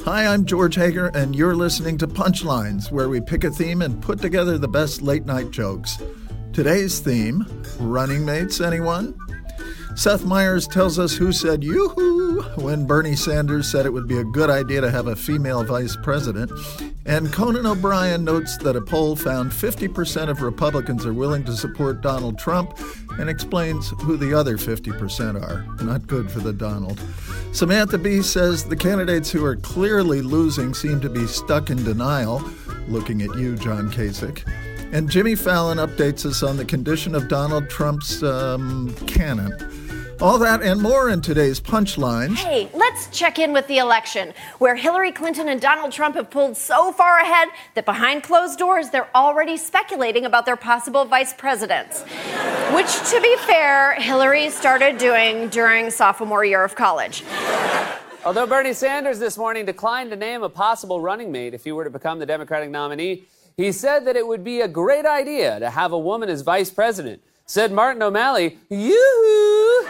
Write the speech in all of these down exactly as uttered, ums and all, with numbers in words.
Hi, I'm George Hager, and you're listening to Punchlines, where we pick a theme and put together the best late-night jokes. Today's theme, running mates, anyone? Seth Meyers tells us who said yoo-hoo when Bernie Sanders said it would be a good idea to have a female vice president. And Conan O'Brien notes that a poll found fifty percent of Republicans are willing to support Donald Trump and explains who the other fifty percent are. Not good for the Donald. Samantha Bee says the candidates who are clearly losing seem to be stuck in denial. Looking at you, John Kasich. And Jimmy Fallon updates us on the condition of Donald Trump's um, cannon. All that and more in today's Punchlines. Hey, let's check in with the election, where Hillary Clinton and Donald Trump have pulled so far ahead that behind closed doors, they're already speculating about their possible vice presidents. Which, to be fair, Hillary started doing during sophomore year of college. Although Bernie Sanders this morning declined to name a possible running mate if he were to become the Democratic nominee, he said that it would be a great idea to have a woman as vice president. Said Martin O'Malley, yoo-hoo!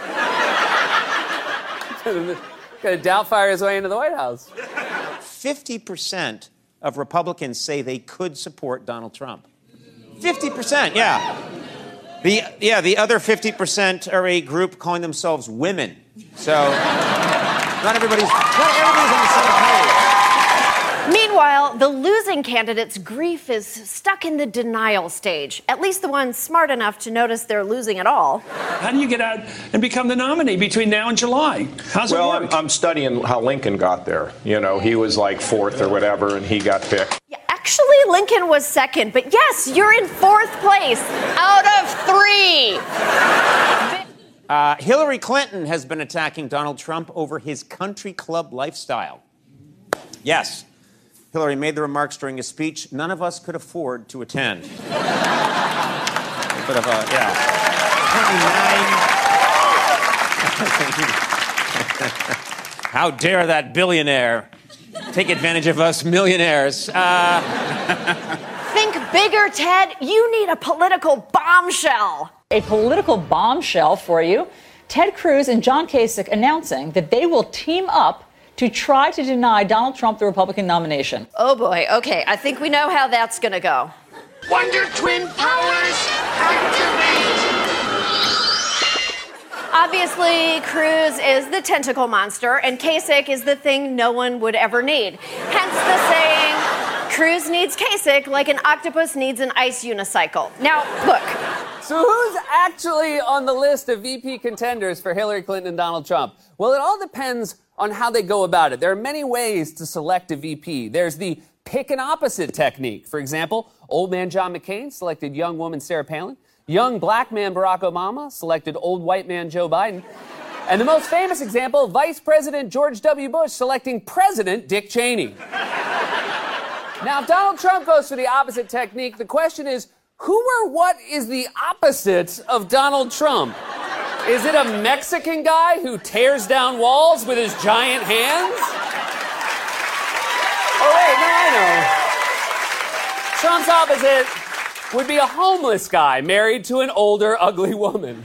Gonna doubtfire his way into the White House. fifty percent of Republicans say they could support Donald Trump. fifty percent, yeah. The, yeah, the other fifty percent are a group calling themselves women. So, not everybody's, not everybody's on the same page. Meanwhile, the losing candidate's grief is stuck in the denial stage. At least the ones smart enough to notice they're losing at all. How do you get out and become the nominee between now and July? How's well, it work? I'm, I'm studying how Lincoln got there. You know, he was like fourth or whatever, and he got picked. Yeah, actually, Lincoln was second, but yes, you're in fourth place out of three. Uh, Hillary Clinton has been attacking Donald Trump over his country club lifestyle. Yes. Hillary made the remarks during a speech none of us could afford to attend. A bit of a, yeah. How dare that billionaire take advantage of us millionaires? Uh... Think bigger, Ted. You need a political bombshell. A political bombshell for you. Ted Cruz and John Kasich announcing that they will team up to try to deny Donald Trump the Republican nomination. Oh, boy. Okay, I think we know how that's going to go. Wonder Twin powers activate! Obviously, Cruz is the tentacle monster, and Kasich is the thing no one would ever need. Hence the saying, Cruz needs Kasich like an octopus needs an ice unicycle. Now, look. So who's actually on the list of V P contenders for Hillary Clinton and Donald Trump? Well, it all depends on how they go about it. There are many ways to select a V P. There's the pick an opposite technique. For example, old man John McCain selected young woman Sarah Palin. Young black man Barack Obama selected old white man Joe Biden. And the most famous example, Vice President George W. Bush selecting President Dick Cheney. Now, if Donald Trump goes for the opposite technique, the question is, who or what is the opposite of Donald Trump? Is it a Mexican guy who tears down walls with his giant hands? Oh, wait, no, I know. Trump's opposite would be a homeless guy married to an older, ugly woman.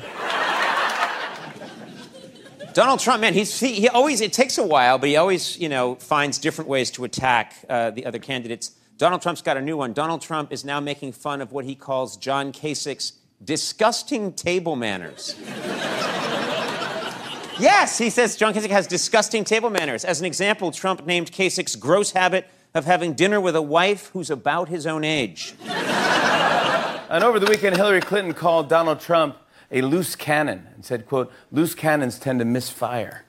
Donald Trump, man, he's, he, he always, it takes a while, but he always, you know, finds different ways to attack uh, the other candidates. Donald Trump's got a new one. Donald Trump is now making fun of what he calls John Kasich's disgusting table manners. Yes, he says John Kasich has disgusting table manners. As an example, Trump named Kasich's gross habit of having dinner with a wife who's about his own age. And over the weekend, Hillary Clinton called Donald Trump a loose cannon and said, quote, loose cannons tend to misfire.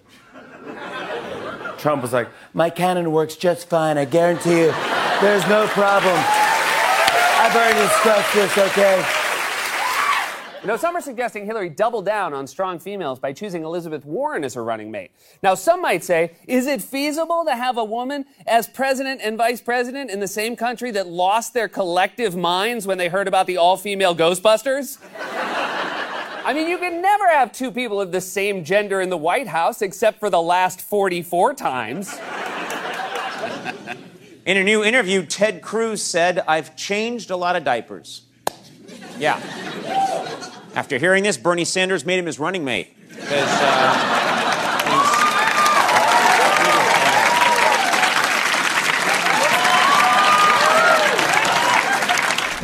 Trump was like, my cannon works just fine, I guarantee you. There's no problem. I've already discussed this, okay? You know, some are suggesting Hillary double down on strong females by choosing Elizabeth Warren as her running mate. Now, some might say, is it feasible to have a woman as president and vice president in the same country that lost their collective minds when they heard about the all-female Ghostbusters? I mean, you can never have two people of the same gender in the White House except for the last forty-four times. In a new interview, Ted Cruz said, I've changed a lot of diapers. Yeah. After hearing this, Bernie Sanders made him his running mate. Because, uh,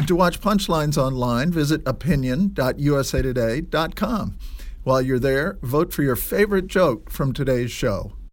To watch Punchlines online, visit opinion dot u s a today dot com. While you're there, vote for your favorite joke from today's show.